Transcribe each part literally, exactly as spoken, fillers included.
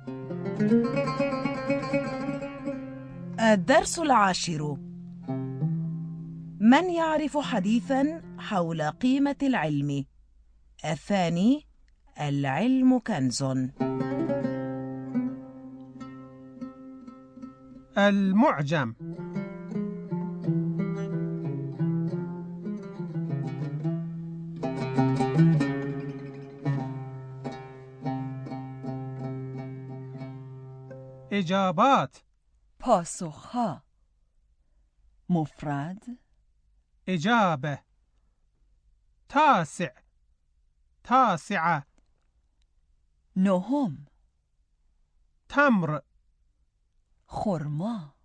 الدرس العاشر. من يعرف حديثاً حول قيمة العلم؟ الثاني: العلم كنز. المعجم. إجابات: پاسخها. مفرد إجابة: تاسع، تاسعة. نهم تمر. خرما.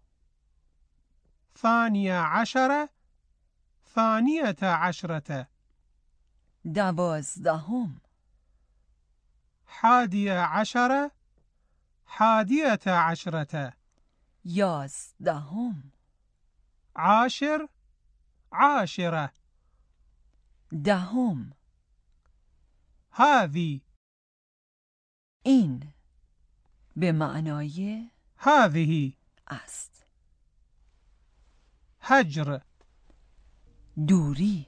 ثانية عشرة، ثانية عشرة. دوازدهم حادية عشرة، حادية عشرة. یازدهم عاشر، عاشرة. دهم هذه. این به معنای هذه. است. هجر. دوری.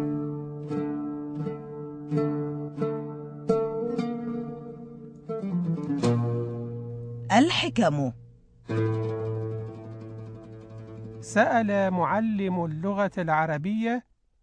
الحكم. سأل معلم اللغة العربية: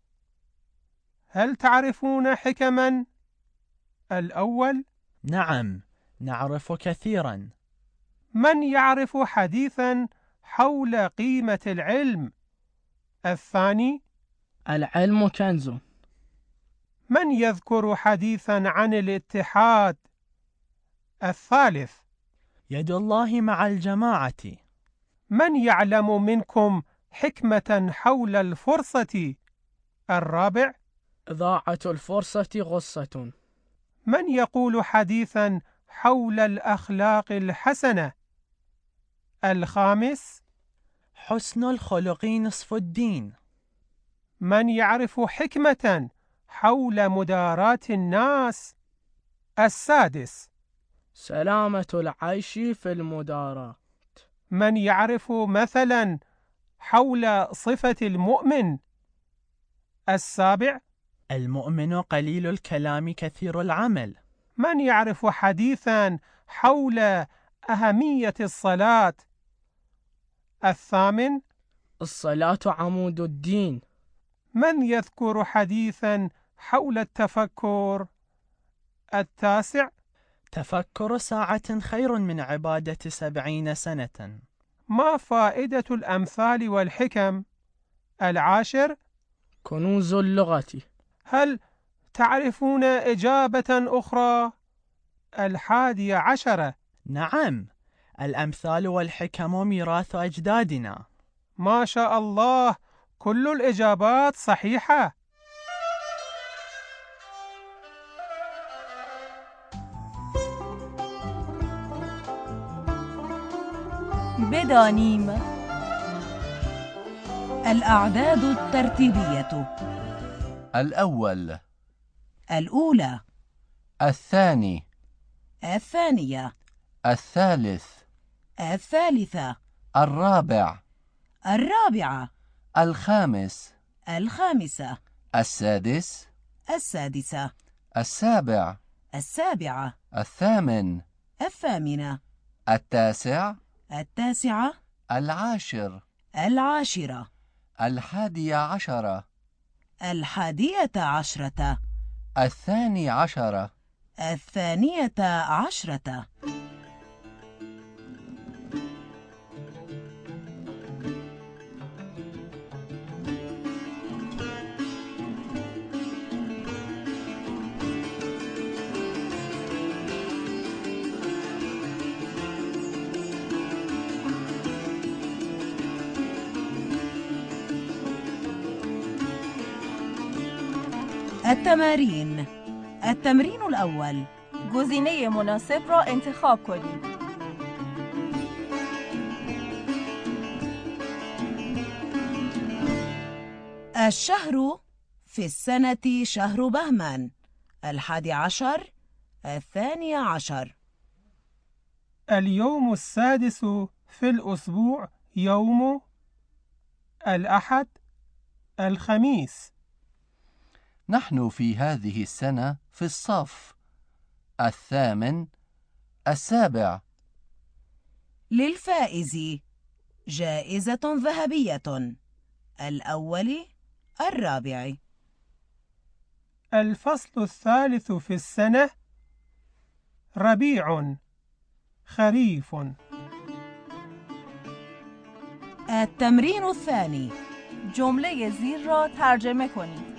هل تعرفون حكما؟ الأول: نعم، نعرف كثيرا. من يعرف حديثا حول قيمة العلم؟ الثاني: العلم كنز. من يذكر حديثا عن الاتحاد؟ الثالث: يد الله مع الجماعة. من يعلم منكم حكمة حول الفرصة؟ الرابع: إضاعة الفرصة غصة. من يقول حديثا حول الأخلاق الحسنة؟ الخامس: حسن الخلق نصف الدين. من يعرف حكمة حول مداراة الناس؟ السادس: سلامة العيش في المداراة. من يعرف مثلا حول صفة المؤمن؟ السابع: المؤمن قليل الكلام كثير العمل. من يعرف حديثا حول أهمية الصلاة؟ الثامن: الصلاة عمود الدين. من يذكر حديثا حول التفكر؟ التاسع: تفكر ساعة خير من عبادة سبعين سنة. ما فائدة الأمثال والحكم؟ العاشر: كنوز اللغة. هل تعرفون إجابة أخرى؟ الحادي عشرة: نعم، الأمثال والحكم ميراث أجدادنا. ما شاء الله، كل الإجابات صحيحة. بدانيم. الأعداد الترتيبية: الأول، الأولى، الثاني، الثانية، الثالث، الثالثة، الرابع، الرابعة، الخامس، الخامسة، السادس، السادسة، السابع، السابعة، الثامن، الثامنة، التاسع، التاسعة، العاشر، العاشرة، الحادي عشرة، الحادية عشرة، الثاني عشرة، الثانية عشرة. التمارين. التمرين الأول: گزینه مناسب را انتخاب کنید. الشهر في السنة شهر بهمن. الحادي عشر، الثاني عشر. اليوم السادس في الأسبوع يوم الأحد، الخميس. نحن في هذه السنة في الصف الثامن، السابع. للفائز جائزة ذهبية، الأول الرابع. الفصل الثالث في السنة ربيع، خريف. التمرين الثاني. جمله زیر را ترجمه کنید.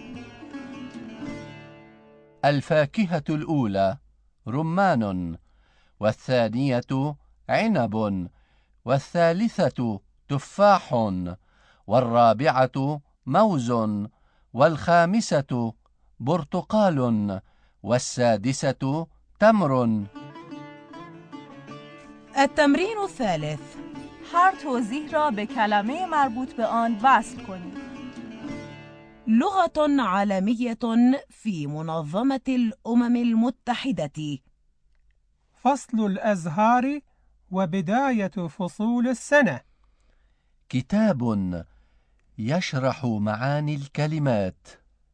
الفاكهة الأولى رمان، والثانية عنب، والثالثة تفاح، والرابعة موز، والخامسة برتقال، والسادسة تمر. التمرين الثالث. هر توضیح را به کلمه مربوط به آن وصل کنید. لغة عالمية في منظمة الأمم المتحدة. فصل الأزهار وبداية فصول السنة. كتاب يشرح معاني الكلمات.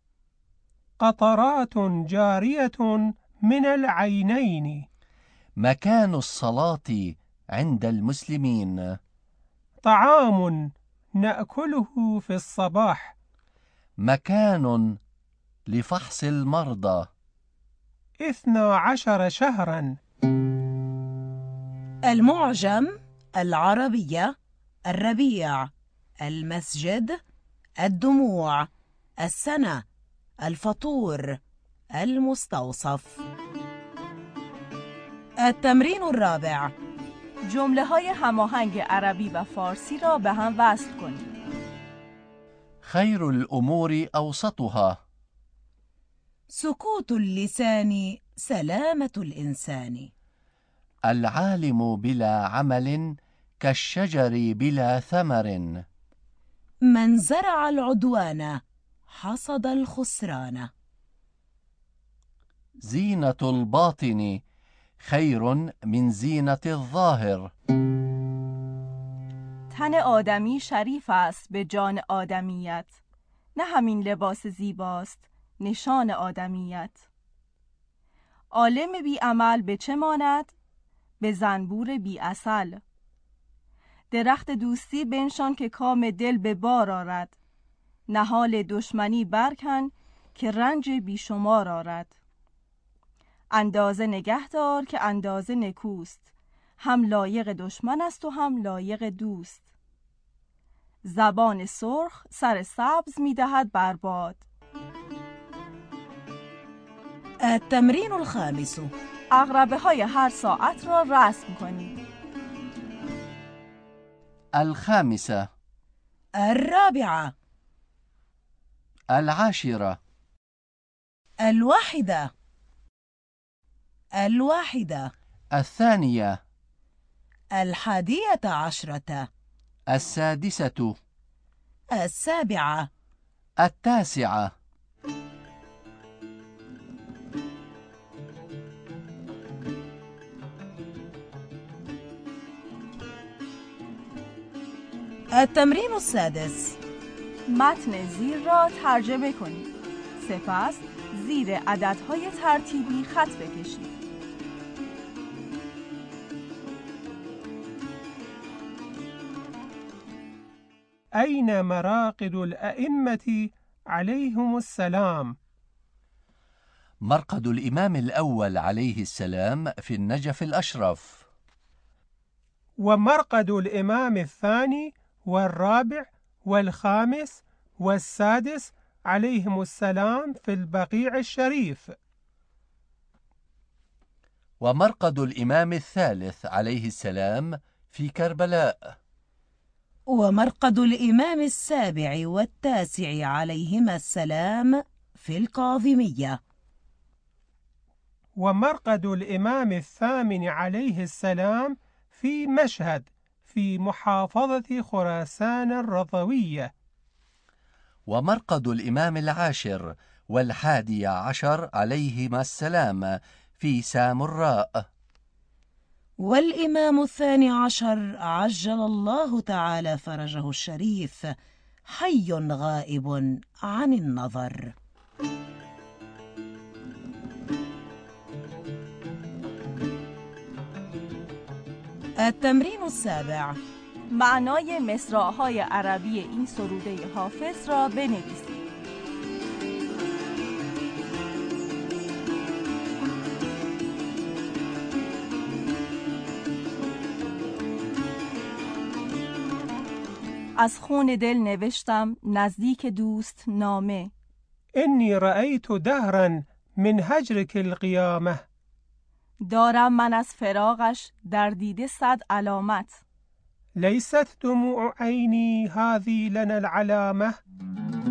قطرات جارية من العينين. مكان الصلاة عند المسلمين. طعام نأكله في الصباح. مكان لفحص المرضى. اثنا عشر شهرا. المعجم، العربية، الربيع، المسجد، الدموع، السنة، الفطور، المستوصف. التمرين الرابع. جمله های هماهنگ عربی و فارسی را به هم وصل کنید. خير الأمور أوسطها. سكوت اللسان سلامة الإنسان. العالم بلا عمل كالشجر بلا ثمر. من زرع العدوان حصد الخسران. زينة الباطن خير من زينة الظاهر. تن آدمی شریف است به جان آدمیت، نه همین لباس زیباست نشان آدمیت. عالم بی عمل به چه ماند؟ به زنبور بی عسل. درخت دوستی بنشان که کام دل به بار آرد، نهال دشمنی برکن که رنج بیشمار آرد. اندازه نگه دار که اندازه نکوست، هم لایق دشمن است و هم لایق دوست. زبان سرخ سر سبز می دهد برباد. التمرين الخامس. عقربه های هر ساعت را رسم کنید. الخامسة، الرابعة، العاشرة، الواحدة، الواحدة، الثانية، الحادية عشرة، السادسة، السابعة، التاسعة. التمرين السادس. متن زیر را ترجمه کنید. سپس زیر عددهای ترتیبی خط بکشید. أين مراقد الأئمة عليهم السلام؟ مرقد الإمام الأول عليه السلام في النجف الأشرف. ومرقد الإمام الثاني والرابع والخامس والسادس عليهم السلام في البقيع الشريف. ومرقد الإمام الثالث عليه السلام في كربلاء. ومرقد الإمام السابع والتاسع عليهما السلام في الكاظمية. ومرقد الإمام الثامن عليه السلام في مشهد في محافظة خراسان الرضوية. ومرقد الإمام العاشر والحادي عشر عليهما السلام في سامراء. والإمام الثاني عشر عجل الله تعالى فرجه الشريف حي غائب عن النظر. التمرين السابع. معنای مصرع‌های عربی این سروده حافظ را بنویسید. از خون دل نوشتم نزدیک دوست نامه. إني رأيت دهرا من هجرك القيامة. دارم من از فراقش در دیده صد علامت. ليست دموع عيني هذه لنا العلامة.